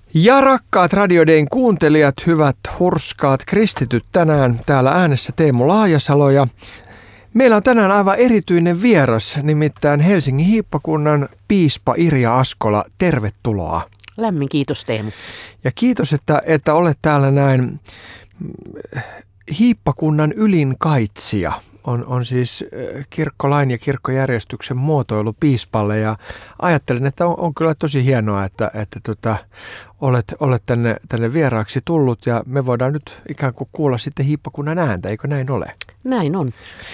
Ja rakkaat Radio Dayn kuuntelijat, hyvät hurskaat kristityt, tänään täällä äänessä Teemu Laajasalo ja meillä on tänään aivan erityinen vieras, nimittäin Helsingin hiippakunnan piispa Irja Askola. Tervetuloa. Lämmin kiitos Teemu. Ja kiitos, että olet täällä näin. Hiippakunnan ylin kaitsija on siis kirkkolain ja kirkkojärjestyksen muotoilu piispalle ja ajattelin, että on kyllä tosi hienoa, että olet tänne vieraaksi tullut ja me voidaan nyt ikään kuin kuulla sitten hiippakunnan ääntä, eikö näin ole? Näin on.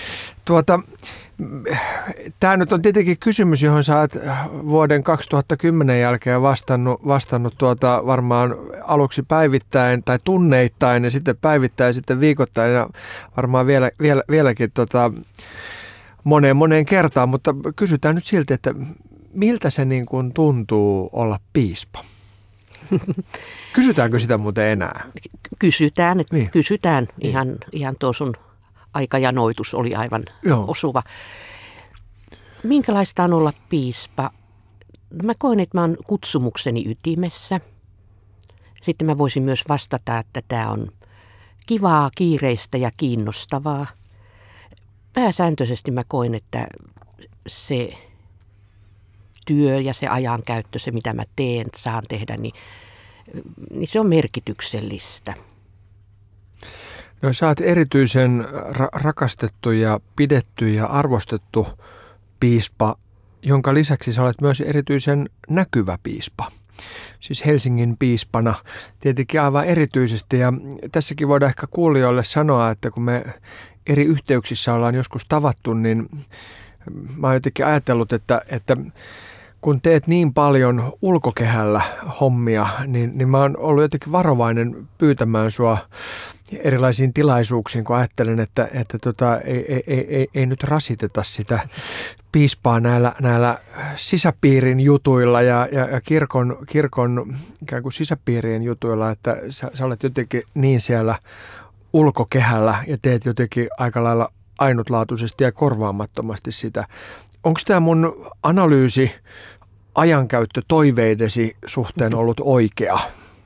Tämä nyt on tietenkin kysymys, johon sä oot vuoden 2010 jälkeen vastannut varmaan aluksi päivittäin tai tunneittain ja sitten päivittäin ja sitten viikoittain ja varmaan vieläkin moneen kertaan, mutta kysytään nyt silti, että miltä se niin kuin tuntuu olla piispa? Kysytäänkö sitä muuten enää? Kysytään, niin. Kysytään. Ihan tuo sun aikajanoitus oli aivan osuva. Minkälaista on olla piispa? Mä koen, että mä oon kutsumukseni ytimessä. Sitten mä voisin myös vastata, että tämä on kivaa, kiireistä ja kiinnostavaa. Pääsääntöisesti mä koen, että se työ ja se ajankäyttö, se mitä mä saan tehdä, niin se on merkityksellistä. No sä oot erityisen rakastettu ja pidetty ja arvostettu piispa, jonka lisäksi sä olet myös erityisen näkyvä piispa. Siis Helsingin piispana tietenkin aivan erityisesti ja tässäkin voidaan ehkä kuulijoille sanoa, että kun me eri yhteyksissä ollaan joskus tavattu, niin mä oon jotenkin ajatellut, että kun teet niin paljon ulkokehällä hommia, niin mä oon ollut jotenkin varovainen pyytämään sua erilaisiin tilaisuuksiin, kun ajattelen, että ei nyt rasiteta sitä piispaa näillä sisäpiirin jutuilla ja kirkon ikään kuin sisäpiirien jutuilla, että sä olet jotenkin niin siellä ulkokehällä ja teet jotenkin aika lailla ainutlaatuisesti ja korvaamattomasti sitä. Onko tämä mun analyysi ajankäyttö toiveidesi suhteen ollut oikea?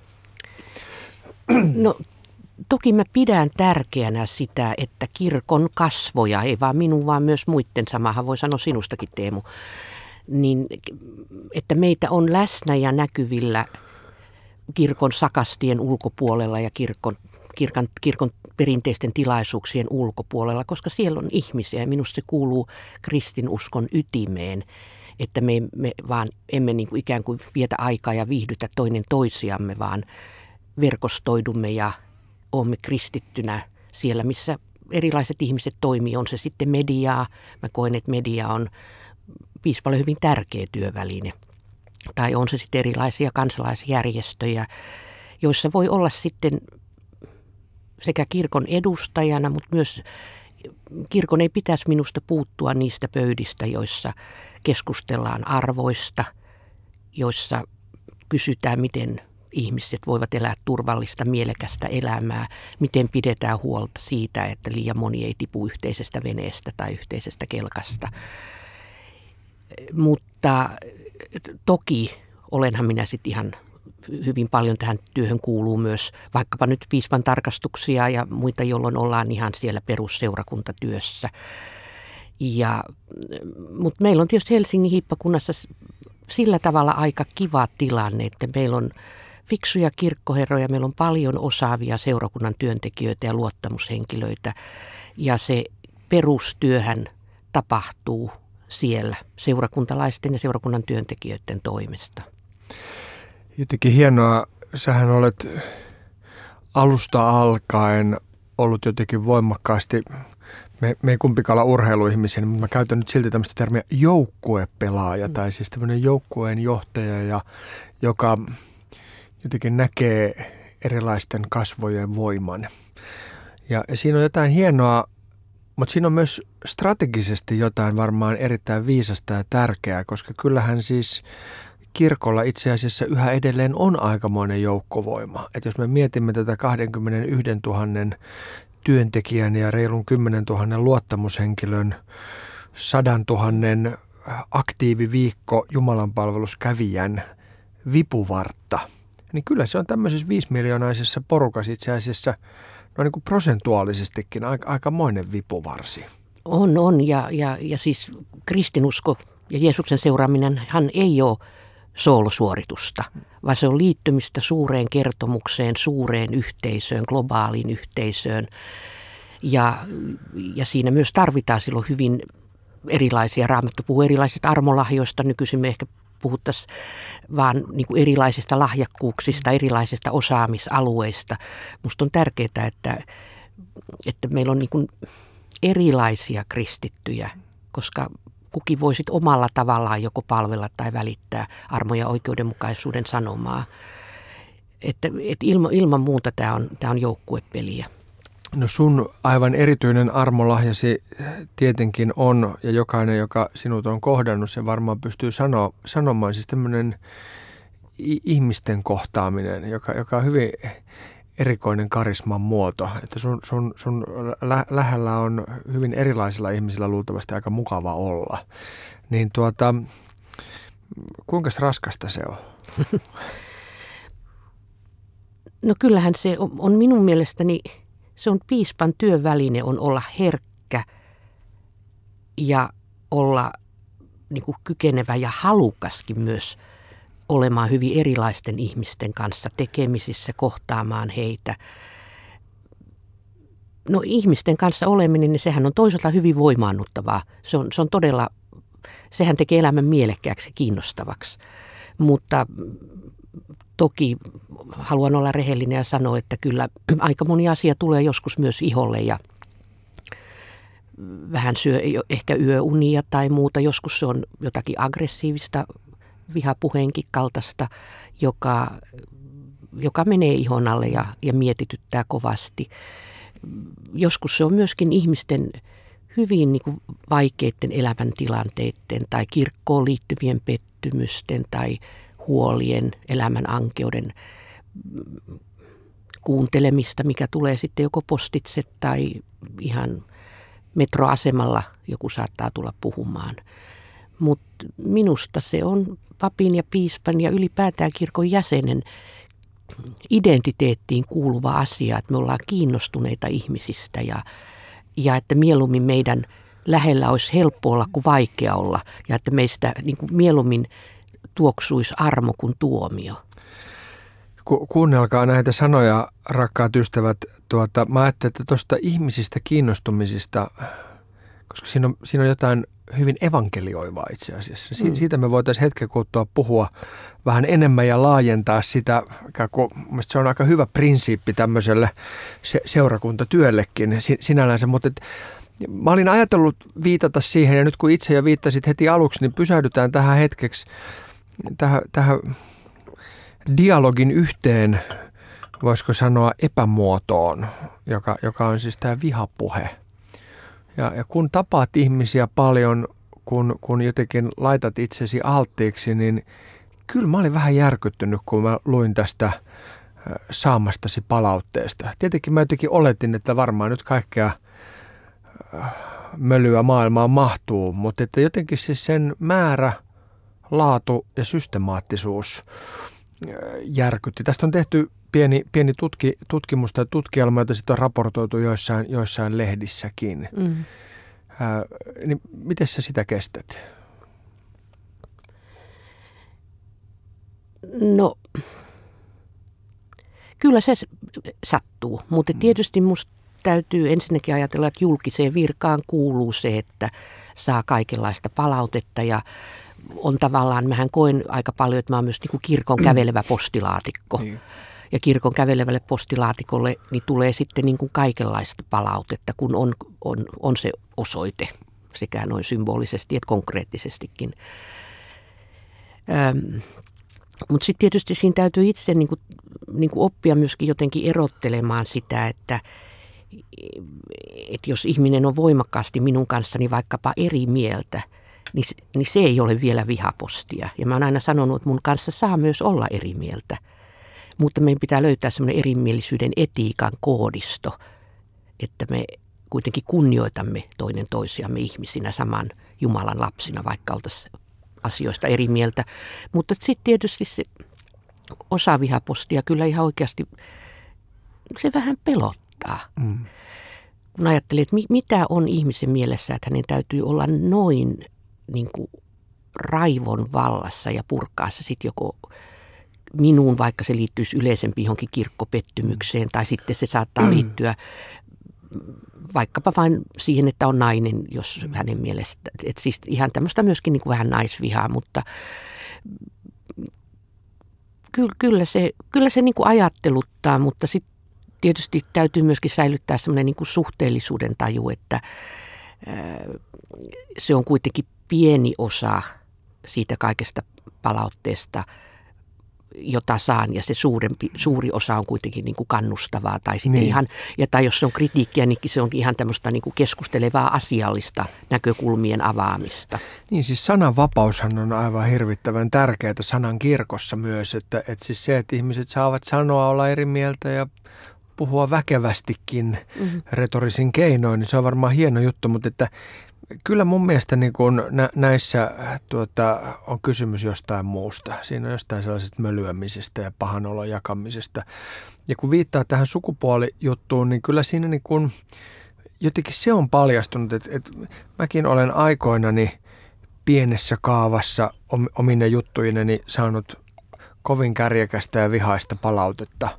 No toki mä pidän tärkeänä sitä, että kirkon kasvoja, ei vaan minun, vaan myös muiden, samahan voi sanoa sinustakin Teemu, niin että meitä on läsnä ja näkyvillä kirkon sakastien ulkopuolella ja kirkon perinteisten tilaisuuksien ulkopuolella, koska siellä on ihmisiä ja minusta se kuuluu kristinuskon ytimeen, että me vaan emme niin kuin ikään kuin vietä aikaa ja viihdytä toinen toisiamme, vaan verkostoidumme ja olemme kristittynä siellä, missä erilaiset ihmiset toimii. On se sitten mediaa. Mä koen, että media on piispalle hyvin tärkeä työväline. Tai on se sitten erilaisia kansalaisjärjestöjä, joissa voi olla sitten sekä kirkon edustajana, mutta myös kirkon ei pitäisi minusta puuttua niistä pöydistä, joissa keskustellaan arvoista, joissa kysytään, miten ihmiset voivat elää turvallista, mielekästä elämää, miten pidetään huolta siitä, että liian moni ei tipu yhteisestä veneestä tai yhteisestä kelkasta. Mutta toki olenhan minä sitten ihan hyvin paljon tähän työhön kuuluu myös vaikkapa nyt piispan tarkastuksia ja muita, jolloin ollaan ihan siellä perusseurakuntatyössä. Mutta meillä on tietysti Helsingin hiippakunnassa sillä tavalla aika kiva tilanne, että meillä on fiksuja kirkkoherroja, meillä on paljon osaavia seurakunnan työntekijöitä ja luottamushenkilöitä ja se perustyöhän tapahtuu siellä seurakuntalaisten ja seurakunnan työntekijöiden toimesta. Jotenkin hienoa, sähän olet alusta alkaen ollut jotenkin voimakkaasti, me ei kumpikaan olla urheiluihmisiä, mutta mä käytän nyt silti tämmöistä termiä joukkuepelaaja tai siis tämmöinen joukkueen johtaja, joka jotenkin näkee erilaisten kasvojen voiman. Ja siinä on jotain hienoa, mutta siinä on myös strategisesti jotain varmaan erittäin viisasta ja tärkeää, koska kyllähän siis kirkolla itse asiassa yhä edelleen on aikamoinen joukkovoima. Että jos me mietimme tätä 21 000 työntekijän ja reilun 10 000 luottamushenkilön 100 000 aktiiviviikko jumalanpalveluskävijän vipuvartta, niin kyllä se on tämmöisessä 5-miljoonaisessa porukassa itse asiassa no niin kuin prosentuaalisestikin aikamoinen vipuvarsi. On ja siis kristinusko ja Jeesuksen seuraaminen hän ei ole soolosuoritusta, vaan se on liittymistä suureen kertomukseen, suureen yhteisöön, globaaliin yhteisöön. Ja siinä myös tarvitaan silloin hyvin erilaisia, Raamattu puhuu erilaisista armolahjoista, nykyisin me ehkä puhuttaisiin vaan niin kuin erilaisista lahjakkuuksista, erilaisista osaamisalueista. Musta on tärkeää, että meillä on niin kuin erilaisia kristittyjä, koska kukin voi sit omalla tavallaan joko palvella tai välittää armo- ja oikeudenmukaisuuden sanomaa. Että ilman muuta tämä on joukkuepeliä. No sun aivan erityinen armolahjasi tietenkin on, ja jokainen, joka sinut on kohdannut, sen varmaan pystyy sanomaan, siis tämmöinen ihmisten kohtaaminen, joka on hyvin erikoinen karisman muoto, että sun lähellä on hyvin erilaisilla ihmisillä luultavasti aika mukava olla. Niin kuinka raskasta se on? No kyllähän se on minun mielestäni, se on piispan työväline on olla herkkä ja olla niin kuin kykenevä ja halukaskin myös olemaan hyvin erilaisten ihmisten kanssa tekemisissä, kohtaamaan heitä. No ihmisten kanssa oleminen, niin sehän on toisaalta hyvin voimaannuttavaa. Se on todella, sehän tekee elämän mielekkääksi ja kiinnostavaksi. Mutta toki haluan olla rehellinen ja sanoa, että kyllä aika moni asia tulee joskus myös iholle ja vähän syö ehkä yöunia tai muuta. Joskus se on jotakin aggressiivista vihapuheenkin kaltaista, joka menee ihon alle ja mietityttää kovasti. Joskus se on myöskin ihmisten hyvin niin kuin vaikeiden elämäntilanteiden tai kirkkoon liittyvien pettymysten tai huolien, elämän ankeuden kuuntelemista, mikä tulee sitten joko postitse tai ihan metroasemalla joku saattaa tulla puhumaan. Mutta minusta se on papin ja piispan ja ylipäätään kirkon jäsenen identiteettiin kuuluva asia, että me ollaan kiinnostuneita ihmisistä ja että mieluummin meidän lähellä olisi helppo olla kuin vaikea olla ja että meistä niin kuin mieluummin tuoksuisi armo kuin tuomio. Kuunnelkaa näitä sanoja, rakkaat ystävät. Mä ajattelin, että tuosta ihmisistä kiinnostumisista, koska siinä on jotain hyvin evankelioivaa itse asiassa. Siitä me voitaisiin hetken kuluttua puhua vähän enemmän ja laajentaa sitä, kun mielestäni se on aika hyvä prinsiippi tämmöiselle seurakuntatyöllekin sinällänsä, mutta mä olin ajatellut viitata siihen, ja nyt kun itse jo viittasit heti aluksi, niin pysähdytään tähän hetkeksi, tähän dialogin yhteen, voisiko sanoa epämuotoon, joka on siis tämä vihapuhe. Ja kun tapaat ihmisiä paljon, kun jotenkin laitat itsesi alttiiksi, niin kyllä mä olin vähän järkyttynyt, kun mä luin tästä saamastasi palautteesta. Tietenkin mä jotenkin oletin, että varmaan nyt kaikkea mölyä maailmaan mahtuu, mutta että jotenkin siis sen määrä, laatu ja systemaattisuus järkytti. Tästä on tehty pieni tutkimus tai tutkielma, jota sitten on raportoitu joissain lehdissäkin. Niin miten sä sitä kestät? No, kyllä se sattuu, mutta tietysti musta täytyy ensinnäkin ajatella, että julkiseen virkaan kuuluu se, että saa kaikenlaista palautetta ja on tavallaan, mähän koen aika paljon, että mä oon myös niin kuin kirkon kävelevä postilaatikko. Niin. Ja kirkon kävelevälle postilaatikolle niin tulee sitten niin kuin kaikenlaista palautetta, kun on se osoite sekä noin symbolisesti että konkreettisestikin. Mutta sitten tietysti siinä täytyy itse niin kuin oppia myöskin jotenkin erottelemaan sitä, että jos ihminen on voimakkaasti minun kanssani vaikkapa eri mieltä, niin se ei ole vielä vihapostia. Ja mä oon aina sanonut, että mun kanssa saa myös olla eri mieltä. Mutta meidän pitää löytää semmoinen erimielisyyden etiikan koodisto, että me kuitenkin kunnioitamme toinen toisiamme ihmisinä saman Jumalan lapsina, vaikka oltaisiin asioista eri mieltä. Mutta sitten tietysti se osa vihapostia kyllä ihan oikeasti, se vähän pelottaa. Kun ajattelee, että mitä on ihmisen mielessä, että hänen täytyy olla noin niin kuin raivon vallassa ja purkaa se sitten joko minuun, vaikka se liittyisi yleisempi johonkin kirkkopettymykseen, tai sitten se saattaa liittyä vaikkapa vain siihen, että on nainen, jos hänen mielestä, että siis ihan tämmöistä myöskin niin kuin vähän naisvihaa, mutta kyllä se niin kuin ajatteluttaa, mutta sitten tietysti täytyy myöskin säilyttää semmoinen niin kuin suhteellisuuden taju, että se on kuitenkin pieni osa siitä kaikesta palautteesta, jota saan, ja se suuri osa on kuitenkin niin kuin kannustavaa, tai sitten tai jos se on kritiikkiä, niin se on ihan tämmöistä niin kuin keskustelevaa asiallista näkökulmien avaamista. Niin siis sananvapaushan on aivan hirvittävän tärkeää sanan kirkossa myös, että siis se, että ihmiset saavat sanoa, olla eri mieltä ja puhua väkevästikin retorisin keinoin, niin se on varmaan hieno juttu, mutta että kyllä mun mielestä niin kun näissä on kysymys jostain muusta. Siinä on jostain sellaisesta mölyämisestä ja pahan olon jakamisesta. Ja kun viittaa tähän sukupuolijuttuun, niin kyllä siinä niin kun, jotenkin se on paljastunut, että mäkin olen aikoinani pienessä kaavassa omine juttuineni saanut kovin kärjekästä ja vihaista palautetta.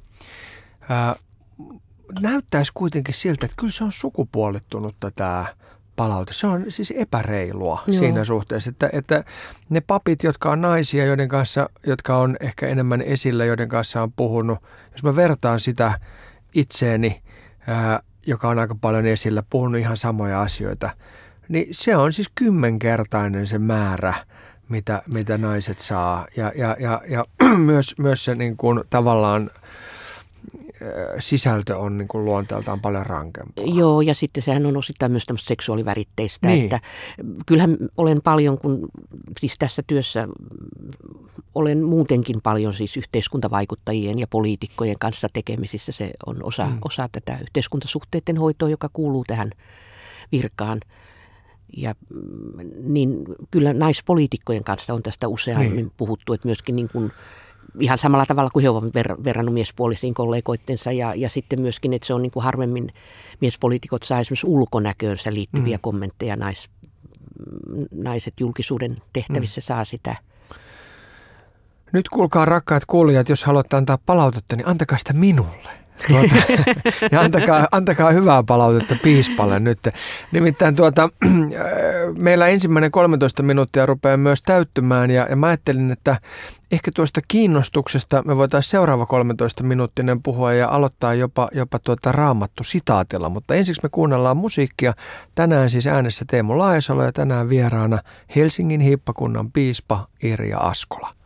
Näyttäisi kuitenkin siltä, että kyllä se on sukupuolittunutta tämä palaute. Se on siis epäreilua siinä suhteessa, että ne papit, jotka on naisia, jotka on ehkä enemmän esillä, joiden kanssa on puhunut, jos mä vertaan sitä itseeni, joka on aika paljon esillä, puhunut ihan samoja asioita, niin se on siis 10-kertainen se määrä, mitä naiset saa. Ja myös se niin kuin tavallaan sisältö on niin kuin luonteeltaan paljon rankempaa. Joo, ja sitten sehän on osittain myös tämmöistä seksuaaliväritteistä, niin. Että kyllähän olen paljon, kun siis tässä työssä olen muutenkin paljon siis yhteiskuntavaikuttajien ja poliitikkojen kanssa tekemisissä. Se on osa tätä yhteiskuntasuhteiden hoitoa, joka kuuluu tähän virkaan. Ja niin kyllä naispoliitikkojen kanssa on tästä useammin puhuttu, että myöskin niin kuin ihan samalla tavalla kuin he ovat verrannut miespuolisiin kollegoittensa ja sitten myöskin, että se on niin kuin harvemmin miespoliitikot saa esimerkiksi ulkonäköönsä liittyviä kommentteja. Naiset julkisuuden tehtävissä saa sitä. Nyt kuulkaa rakkaat kuulijat, jos haluatte antaa palautetta, niin antakaa sitä minulle. Ja antakaa hyvää palautetta piispalle nyt. Nimittäin meillä ensimmäinen 13 minuuttia rupeaa myös täyttymään ja mä ajattelin, että ehkä tuosta kiinnostuksesta me voitaisiin seuraava 13 minuuttinen puhua ja aloittaa jopa Raamattu sitaatilla, mutta ensiksi me kuunnellaan musiikkia. Tänään siis äänessä Teemu Laesalo ja tänään vieraana Helsingin hiippakunnan piispa Irja Askola.